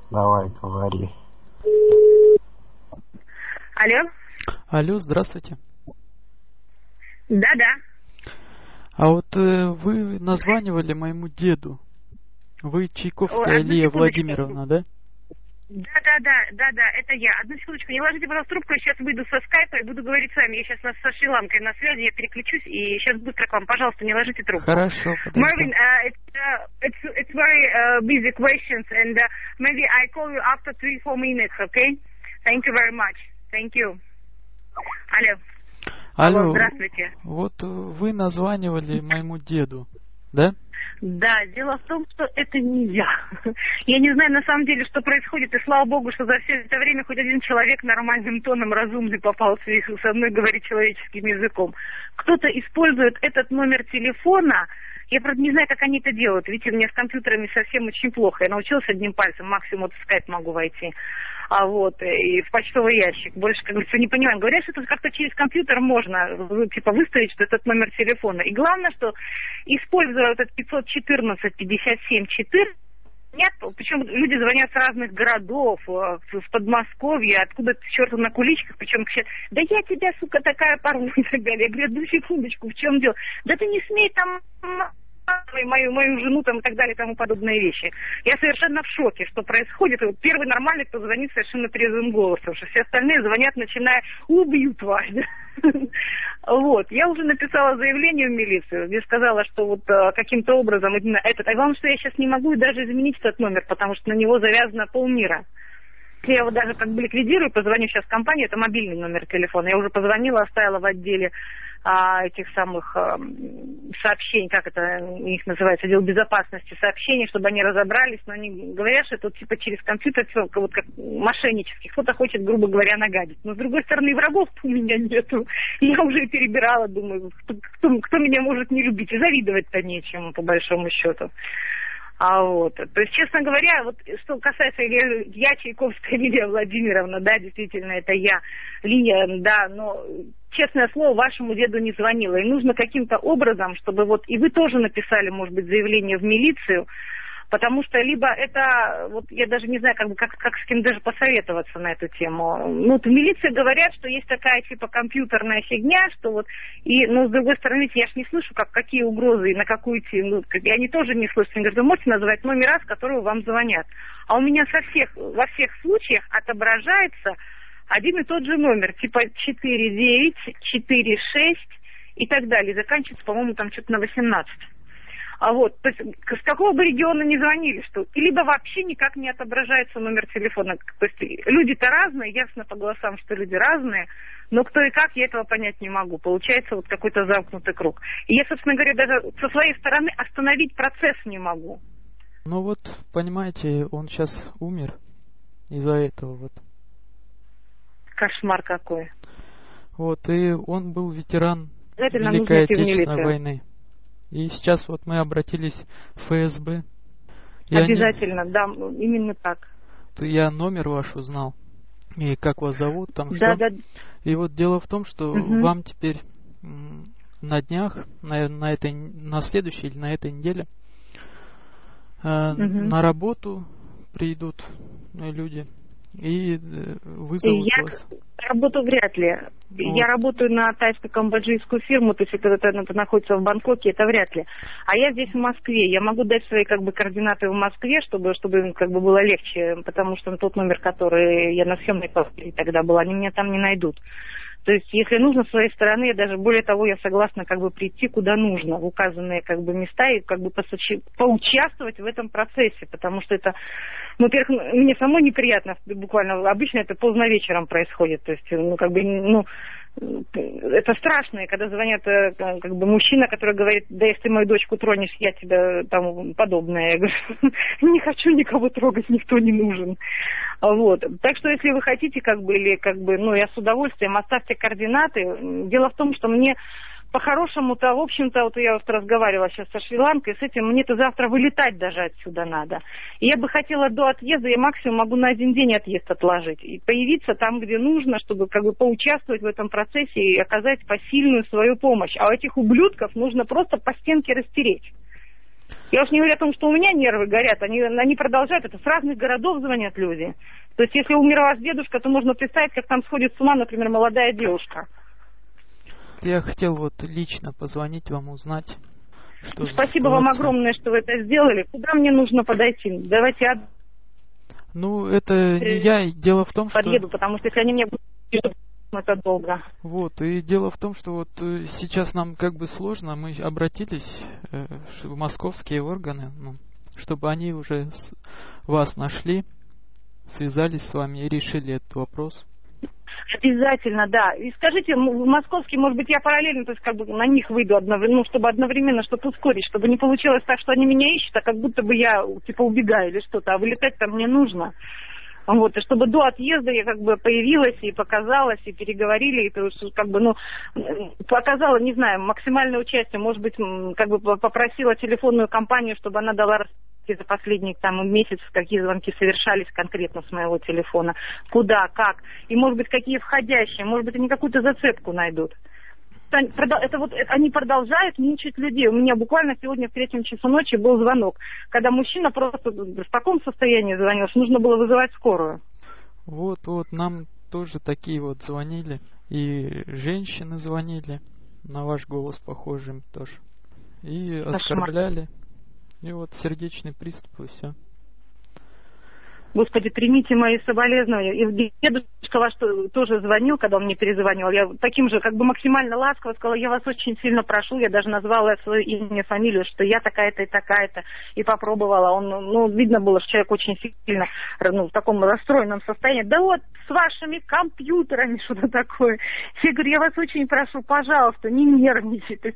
Давай, говори. Алло? Алло, здравствуйте. Да-да. А вот вы названивали моему деду. Вы Чайковская Лия Владимировна, да? Да, это я. Одну секундочку, не ложите, пожалуйста, трубку, я сейчас выйду со скайпа и буду говорить с вами. Я сейчас со Шри-Ланкой на связи, я переключусь и сейчас быстро к вам. Пожалуйста, не ложите трубку. Хорошо, подожди. Marvin, it's very busy questions, and maybe I call you after 3-4 minutes, okay? Thank you very much. Thank you. Алло, здравствуйте. Вот вы названивали моему деду, да? Да, дело в том, что это не я. Я не знаю на самом деле, что происходит, и слава богу, что за все это время хоть один человек нормальным тоном, разумный попался и со мной говорит человеческим языком. Кто-то использует этот номер телефона, я, правда, не знаю, как они это делают. Видите, у меня с компьютерами совсем очень плохо. Я научилась одним пальцем, максимум вот в скайп могу войти. И в почтовый ящик. Больше, как говорится, не понимаю. Говорят, что это как-то через компьютер можно, выставить, что этот номер телефона. И главное, что используя этот 514-57-4, нет, причем люди звонят с разных городов, в Подмосковье, откуда-то черту на куличках, причем кричат: да я тебя, сука, такая порву и так далее. Я говорю: ну секундочку, в чем дело? Да ты не смей там мою жену там и так далее и тому подобные вещи. Я совершенно в шоке, что происходит. Вот первый нормальный, кто звонит совершенно трезвым голосом, что все остальные звонят, начиная: убью, тварь. Вот. Я уже написала заявление в милицию, где сказала, что вот каким-то образом именно этот. А главное, что я сейчас не могу даже изменить этот номер, потому что на него завязано полмира. Я его даже как бы ликвидирую, позвоню сейчас в компанию, это мобильный номер телефона. Я уже позвонила, оставила в отделе этих самых сообщений, как это у них называется, отдел безопасности сообщений, чтобы они разобрались, но они говорят, что это типа через компьютер, вот как мошеннический, кто-то хочет, грубо говоря, нагадить. Но с другой стороны, врагов у меня нету. Я уже перебирала, думаю, кто меня может не любить, и завидовать-то нечему, по большому счету. То есть, честно говоря, вот что касается я Чайковская Лия Владимировна, да, действительно, это я, Лия, да, но, честное слово, вашему деду не звонила. И нужно каким-то образом, чтобы вот, и вы тоже написали, может быть, заявление в милицию, потому что либо это, вот я даже не знаю, как с кем даже посоветоваться на эту тему. Ну, в милиции говорят, что есть такая типа компьютерная фигня, что вот, но с другой стороны, я ж не слышу, какие угрозы и на какую тему, и они тоже не слышат. Они говорят: вы можете назвать номера, с которого вам звонят. А у меня во всех случаях отображается один и тот же номер, типа 49, 46 и так далее. Заканчивается, по-моему, там что-то на 18. То есть с какого бы региона ни звонили, что либо вообще никак не отображается номер телефона. То есть люди-то разные, ясно по голосам, что люди разные, но кто и как, я этого понять не могу. Получается вот какой-то замкнутый круг. И я, собственно говоря, даже со своей стороны остановить процесс не могу. Ну вот, понимаете, он сейчас умер из-за этого вот. Кошмар какой. Вот, и он был ветеран Великой Отечественной войны. И сейчас вот мы обратились в ФСБ. Обязательно, да, именно так. Я номер ваш узнал. И как вас зовут, там да, что. Да. И вот дело в том, что вам теперь на днях, на следующей или на этой неделе на работу придут люди и вызовут вас. Я работаю вряд ли. Вот. Я работаю на тайско-камбоджийскую фирму, то есть это находится в Бангкоке, это вряд ли. А я здесь в Москве. Я могу дать свои координаты в Москве, чтобы им было легче, потому что на тот номер, который я на съемной квартире тогда была, они меня там не найдут. То есть, если нужно, с своей стороны, я даже, более того, я согласна прийти куда нужно, в указанные места и поучаствовать в этом процессе, потому что это, во-первых, мне самой неприятно, буквально, обычно это поздно вечером происходит, то есть, это страшно, и когда звонят мужчина, который говорит: да если ты мою дочку тронешь, я тебя там подобное. Я говорю: не хочу никого трогать, никто не нужен. Так что если вы хотите, я с удовольствием, оставьте координаты. Дело в том, что мне по-хорошему-то, в общем-то, я разговаривала сейчас со Шри-Ланкой, с этим мне-то завтра вылетать даже отсюда надо. И я бы хотела до отъезда, я максимум могу на 1 день отъезд отложить. И появиться там, где нужно, чтобы поучаствовать в этом процессе и оказать посильную свою помощь. А у этих ублюдков нужно просто по стенке растереть. Я уж не говорю о том, что у меня нервы горят, они продолжают, это с разных городов звонят люди. То есть, если умер ваш дедушка, то можно представить, как там сходит с ума, например, молодая девушка. Я хотел вот лично позвонить вам, узнать, что за Спасибо вам ситуация. огромное, что вы это сделали. Куда мне нужно подойти? Давайте я Ну, это не я. Дело в том, что... подъеду, потому что если они мне будут... это долго. Вот, и дело в том, что вот сейчас нам как бы сложно, мы обратились в московские органы, ну, чтобы они уже вас нашли, связались с вами и решили этот вопрос. Обязательно, да. И скажите, московский, может быть, я параллельно, то есть как бы на них выйду одновременно, ну, чтобы одновременно, чтобы ускорить, чтобы не получилось так, что они меня ищут, а как будто бы я, типа, убегаю или что-то, а вылетать там мне нужно. Вот, и чтобы до отъезда я как бы появилась и показалась, и переговорили, и как бы, ну, показала, не знаю, максимальное участие, может быть, как бы попросила телефонную компанию, чтобы она дала за последний там месяц, какие звонки совершались конкретно с моего телефона, куда, как, и, может быть, какие входящие, может быть, они какую-то зацепку найдут. Это вот они продолжают мучить людей. У меня буквально сегодня в 3 часу ночи был звонок, когда мужчина просто в таком состоянии звонил, что нужно было вызывать скорую. Вот, нам тоже такие вот звонили, и женщины звонили, на ваш голос похожим тоже, и оскорбляли, и вот сердечный приступ, и все. Господи, примите мои соболезнования. И дедушка ваш тоже звонил, когда он мне перезванивал. Я таким же, как бы максимально ласково сказала, я вас очень сильно прошу. Я даже назвала свое имя, фамилию, что я такая-то и такая-то. И попробовала. Он, ну, видно было, что человек очень сильно, ну, в таком расстроенном состоянии. Да вот, с вашими компьютерами что-то такое. Я говорю, я вас очень прошу, пожалуйста, не нервничайте.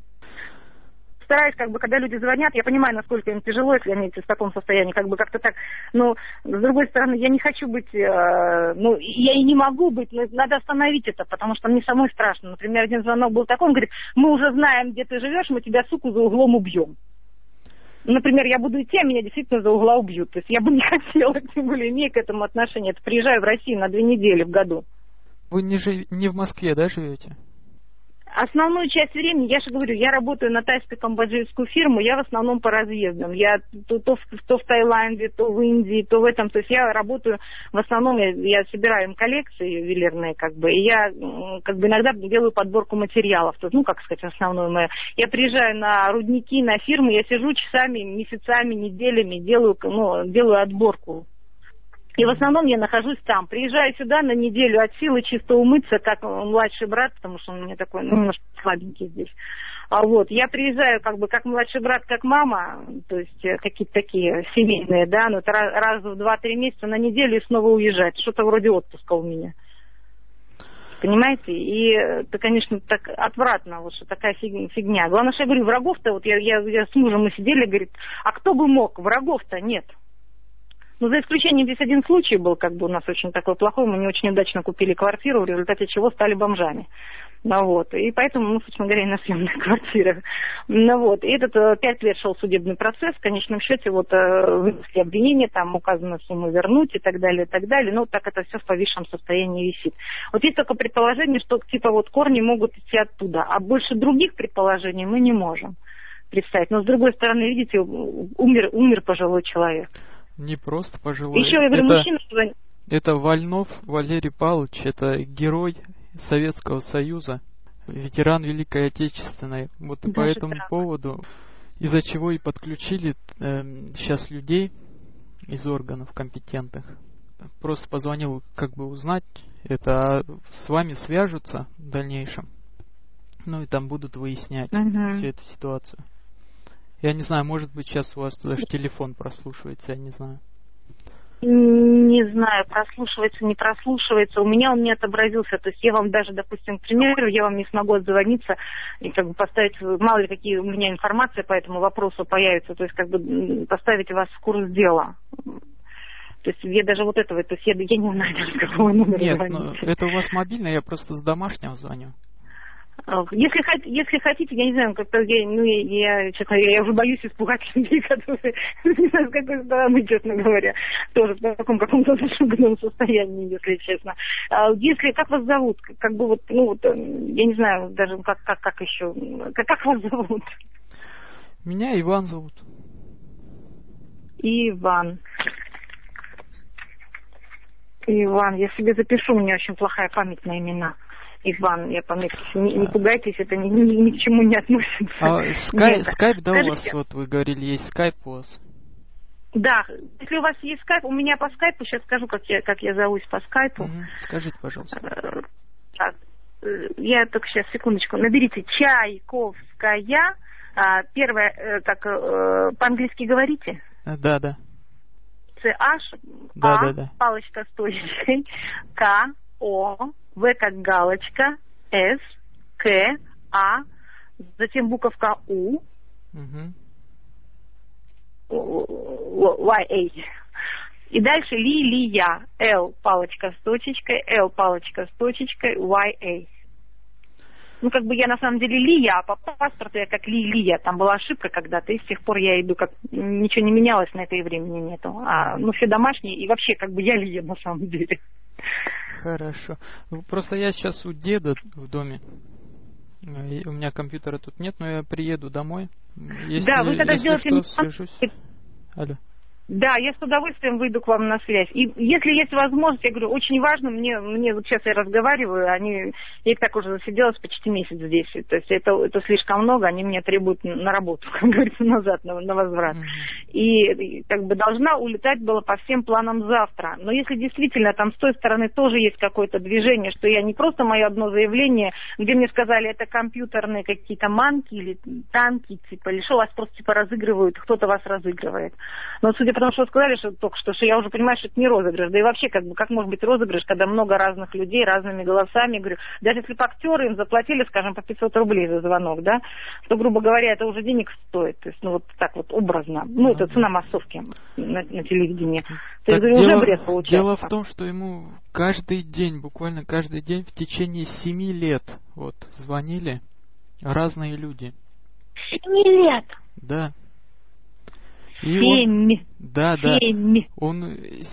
Стараюсь, как бы, когда люди звонят, я понимаю, насколько им тяжело, если они в таком состоянии, как бы как-то так, но, с другой стороны, я не хочу быть, ну, я и не могу быть, но надо остановить это, потому что мне самой страшно. Например, один звонок был такой, он говорит, мы уже знаем, где ты живешь, мы тебя, суку, за углом убьем. Например, я буду идти, а меня действительно за угла убьют. То есть я бы не хотела, тем более, имея к этому отношение. Это приезжаю в Россию на 2 недели в году. Вы не в Москве, да, живете? Основную часть времени, я же говорю, я работаю на тайско-камбоджийскую фирму, я в основном по разъездам. Я то в Таиланде, то в Индии, то в этом. То есть я работаю, в основном я собираю им коллекции ювелирные, как бы, и я как бы иногда делаю подборку материалов. То есть, ну, как сказать, основное мое. Я приезжаю на рудники, на фирмы, я сижу часами, месяцами, неделями, делаю отборку. И в основном я нахожусь там. Приезжаю сюда на неделю от силы чисто умыться, как младший брат, потому что он у меня такой, ну, немножко слабенький здесь. А вот, я приезжаю как бы как младший брат, как мама, то есть какие-то такие семейные, да, но это раз в 2-3 месяца на неделю и снова уезжать. Что-то вроде отпуска у меня. Понимаете? И это, конечно, так отвратно, вот что такая фигня. Главное, что я говорю, врагов-то, вот я с мужем мы сидели, говорит, а кто бы мог? Врагов-то нет. Ну, за исключением здесь один случай был, как бы у нас очень такой плохой, мы не очень удачно купили квартиру, в результате чего стали бомжами. Ну, вот, и поэтому мы, собственно говоря, и на съемных квартирах. Ну, вот, и этот 5 лет шел судебный процесс, в конечном счете, вот, вынесли обвинения, там указано сумму вернуть и так далее, ну, так это все в повисшем состоянии висит. Вот есть только предположение, что, типа, вот корни могут идти оттуда, а больше других предположений мы не можем представить. Но, с другой стороны, видите, умер пожилой человек. Не просто пожилой. Еще я говорю, мужчина... Это Вольнов Валерий Павлович, это герой Советского Союза, ветеран Великой Отечественной. Вот и по этому поводу, из-за чего и подключили сейчас людей из органов компетентных. Просто позвонил, как бы узнать, это с вами свяжутся в дальнейшем. Ну и там будут выяснять всю эту ситуацию. Я не знаю, может быть, сейчас у вас даже телефон прослушивается, я не знаю. Не знаю, прослушивается, не прослушивается. У меня он не отобразился. То есть я вам даже, допустим, к примеру, я вам не смогу отзвониться и как бы поставить, мало ли какие у меня информация по этому вопросу появится, то есть как бы поставить вас в курс дела. То есть я даже вот этого, то есть я не знаю даже какого номера. Нет, ну, это у вас мобильный, я просто с домашнего звоню. Если хотите, я не знаю, как-то честно, я уже боюсь испугать людей, которые не знаю, с какой стороны, честно говоря, тоже в таком каком-то зашуганном состоянии, если честно. Если, как вас зовут? Как бы вот, ну вот, я не знаю даже, как еще, как вас зовут? Меня Иван зовут. Иван. Иван, я себе запишу, у меня очень плохая память на имена. Иван, я пометки, не пугайтесь, это ни к чему не относится. А скайп, да, у вас, вот вы говорили, есть скайп у вас? Да, если у вас есть скайп, у меня по скайпу, сейчас скажу, как я зовусь по скайпу. Скажите, пожалуйста. Так, я только сейчас, секундочку, наберите Чайковская, первое, как по-английски говорите? Да. CH, да. палочка стоящая, К, О, В как галочка, С, К, А, затем буковка У, YA. И дальше Лилия, Л, палочка с точечкой, Л, палочка с точечкой, YA. Ну, как бы я на самом деле Лия, а по паспорту я как Лилия. Там была ошибка когда-то, и с тех пор я иду, как ничего не менялось, на это и времени нету. Все домашние, и вообще как бы я Лия на самом деле. Хорошо. Просто я сейчас у деда в доме. И у меня компьютера тут нет, но я приеду домой. Да, вы тогда сделаете... Свяжусь. Алло. Да, я с удовольствием выйду к вам на связь. И если есть возможность, я говорю, очень важно, мне вот сейчас я разговариваю, я так уже засиделась почти месяц здесь. То есть это слишком много, они меня требуют на работу, как говорится, назад, на возврат. И как бы должна улетать было по всем планам завтра. Но если действительно там с той стороны тоже есть какое-то движение, что я не просто мое одно заявление, где мне сказали, это компьютерные какие-то манки или танки, типа, или что вас просто типа разыгрывают, кто-то вас разыгрывает. Но судя по тому, что вы сказали, что только что я уже понимаю, что это не розыгрыш. Да и вообще, как может быть розыгрыш, когда много разных людей, разными голосами. Говорю, даже если бы актеры им заплатили, скажем, по 500 рублей за звонок, да, то, грубо говоря, это уже денег стоит. То есть, вот так вот образно. Это цена массовки на телевидении. То есть, уже бред получается. Дело в том, что ему каждый день, буквально каждый день в течение 7 лет звонили разные люди. 7 лет? Да. И 7. Да. 7. Он,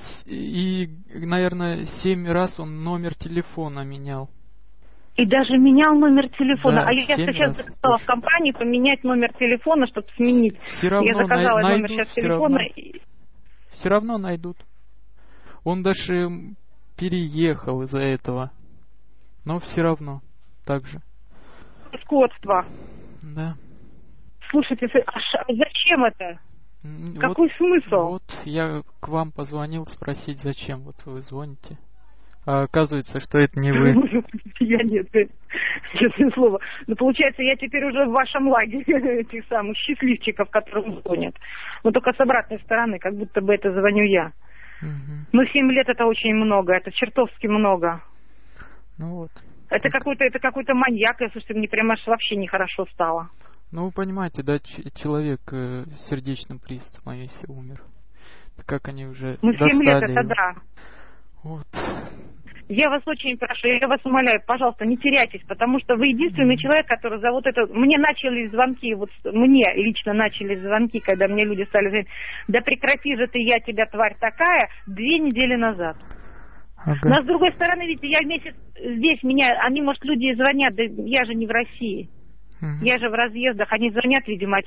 наверное, 7 раз он номер телефона менял. И даже менял номер телефона. Да, я сейчас заказала в компании поменять номер телефона, чтобы сменить. Все равно я заказала номер сейчас телефона. Все равно найдут. Он даже переехал из-за этого. Но все равно так же. Скотство. Да. Слушайте, а зачем это? Какой смысл? Вот я к вам позвонил спросить, зачем вы звоните. А оказывается, что это не вы. Я нет, честное слово. Но получается, я теперь уже в вашем лагере этих самых счастливчиков, которым звонят. Но только с обратной стороны, как будто бы это звоню я. Но 7 лет это очень много, это чертовски много. Ну вот. Это какой-то маньяк, слушайте, мне прямо аж вообще нехорошо стало. Ну, вы понимаете, да, человек с сердечным приступом, если умер. Как они уже достали 7 лет, это его. да. Вот. Я вас очень прошу, я вас умоляю, пожалуйста, не теряйтесь, потому что вы единственный человек, который за вот это... Мне начались звонки, мне лично начались звонки, когда мне люди стали говорить, да прекрати же ты, я тебя, тварь такая, 2 недели назад. Ага. Но с другой стороны, видите, я месяц здесь, они, может, люди звонят, да я же не в России. Я же в разъездах, они звонят, видимо,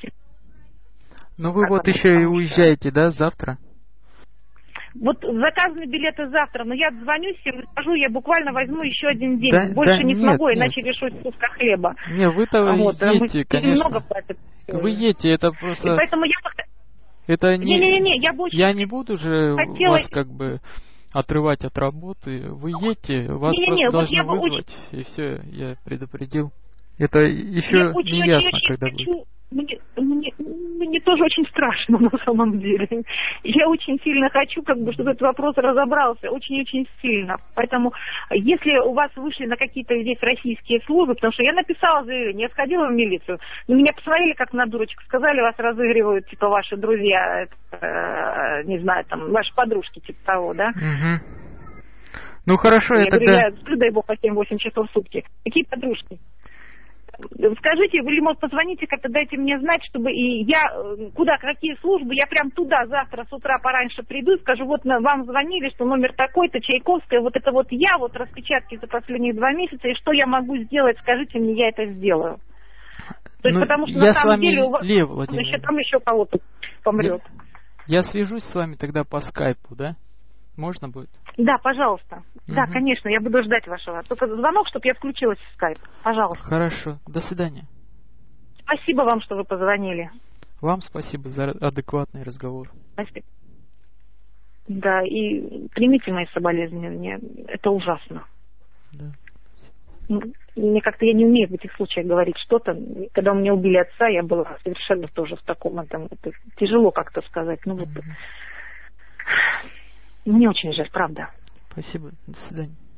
Ну вы еще и уезжаете, да, завтра? Вот заказаны билеты завтра, но я звоню всем, скажу, я буквально возьму еще один день. Больше не смогу, иначе лишусь куска хлеба. Не, вы-то едете, конечно. Много платят. Вы едете, это просто... И поэтому это не... Я не буду же вас как бы отрывать от работы. Вы едете, вас просто должны вызвать, и все, я предупредил. Это еще не ясно, когда будет. Мне тоже очень страшно на самом деле. Я очень сильно хочу, чтобы этот вопрос разобрался. Очень-очень сильно. Поэтому, если у вас вышли на какие-то здесь российские службы, потому что я написала заявление, я сходила в милицию, но меня посмотрели как на дурочку, сказали, вас разыгрывают, типа, ваши друзья, не знаю, там, ваши подружки, типа того, да? Ну, хорошо, я тогда... Я сплю, дай бог, по 7-8 часов в сутки. Какие подружки? Скажите, или, может, позвоните, как-то дайте мне знать, чтобы и я, какие службы, я прям туда завтра с утра пораньше приду и скажу, вот вам звонили, что номер такой-то, Чайковская, вот это вот я, вот распечатки за последние 2 месяца, и что я могу сделать, скажите мне, я это сделаю. То есть, потому что на самом деле у вас еще кого-то помрет. Я свяжусь с вами тогда по скайпу, да? Можно будет? Да, пожалуйста. Да, конечно, я буду ждать вашего. Только звонок, чтобы я включилась в скайп. Пожалуйста. Хорошо. До свидания. Спасибо вам, что вы позвонили. Вам спасибо за адекватный разговор. Спасибо. Да, и примите мои соболезнования. Это ужасно. Да. Мне как-то я не умею в этих случаях говорить что-то. Когда у меня убили отца, я была совершенно тоже в таком, это тяжело как-то сказать. Ну вот, мне очень жаль, правда. Спасибо. До свидания.